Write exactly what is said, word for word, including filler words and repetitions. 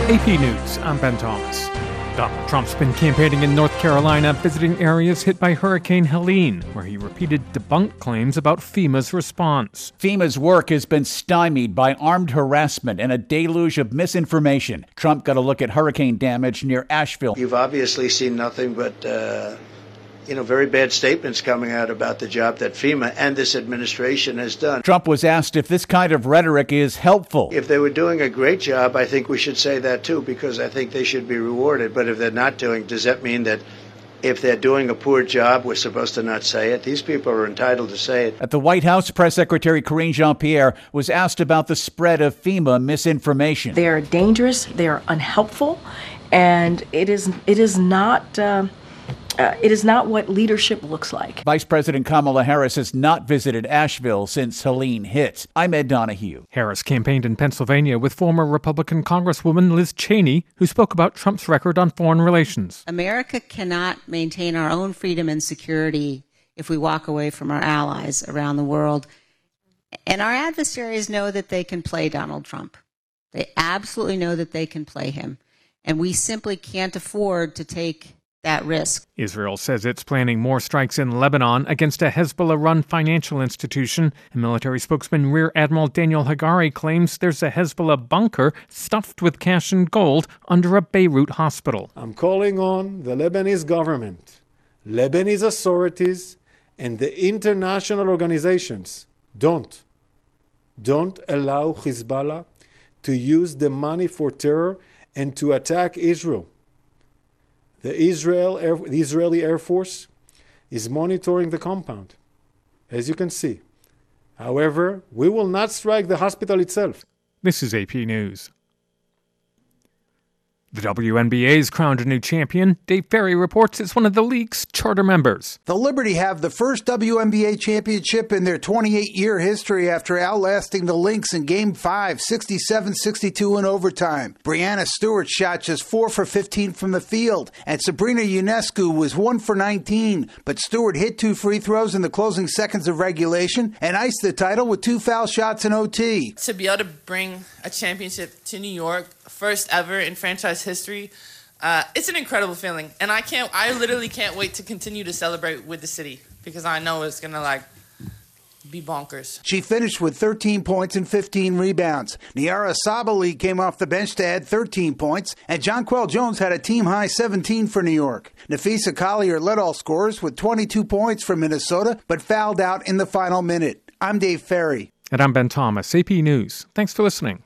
A P News, I'm Ben Thomas. Donald Trump's been campaigning in North Carolina, visiting areas hit by Hurricane Helene, where he repeated debunked claims about FEMA's response. FEMA's work has been stymied by armed harassment and a deluge of misinformation. Trump got a look at hurricane damage near Asheville. You've obviously seen nothing but, uh, you know, very bad statements coming out about the job that FEMA and this administration has done. Trump was asked if this kind of rhetoric is helpful. If they were doing a great job, I think we should say that too, because I think they should be rewarded. But if they're not doing, does that mean that if they're doing a poor job, we're supposed to not say it? These people are entitled to say it. At the White House, Press Secretary Karine Jean-Pierre was asked about the spread of FEMA misinformation. They are dangerous, they are unhelpful, and it is it is not... Uh, Uh, it is not what leadership looks like. Vice President Kamala Harris has not visited Asheville since Helene hit. I'm Ed Donahue. Harris campaigned in Pennsylvania with former Republican Congresswoman Liz Cheney, who spoke about Trump's record on foreign relations. America cannot maintain our own freedom and security if we walk away from our allies around the world. And our adversaries know that they can play Donald Trump. They absolutely know that they can play him. And we simply can't afford to take that risk. Israel says it's planning more strikes in Lebanon against a Hezbollah-run financial institution. And military spokesman Rear Admiral Daniel Hagari claims there's a Hezbollah bunker stuffed with cash and gold under a Beirut hospital. I'm calling on the Lebanese government, Lebanese authorities, and the international organizations. Don't. Don't allow Hezbollah to use the money for terror and to attack Israel. The, Israel Air, the Israeli Air Force is monitoring the compound, as you can see. However, we will not strike the hospital itself. This is A P News. The W N B A's crowned a new champion. Dave Ferry reports it's one of the league's charter members. The Liberty have the first W N B A championship in their twenty-eight-year history after outlasting the Lynx in Game five, sixty-seven sixty-two in overtime. Brianna Stewart shot just four for fifteen from the field, and Sabrina Ionescu was one for nineteen. But Stewart hit two free throws in the closing seconds of regulation and iced the title with two foul shots in O T. To be able to bring a championship to New York, first ever in franchise history, uh, it's an incredible feeling, and I can't. I literally can't wait to continue to celebrate with the city because I know it's gonna like be bonkers. She finished with thirteen points and fifteen rebounds. Niara Sabali came off the bench to add thirteen points, and Jonquel Jones had a team-high seventeen for New York. Nafisa Collier led all scorers with twenty-two points for Minnesota, but fouled out in the final minute. I'm Dave Ferry. And I'm Ben Thomas, A P News. Thanks for listening.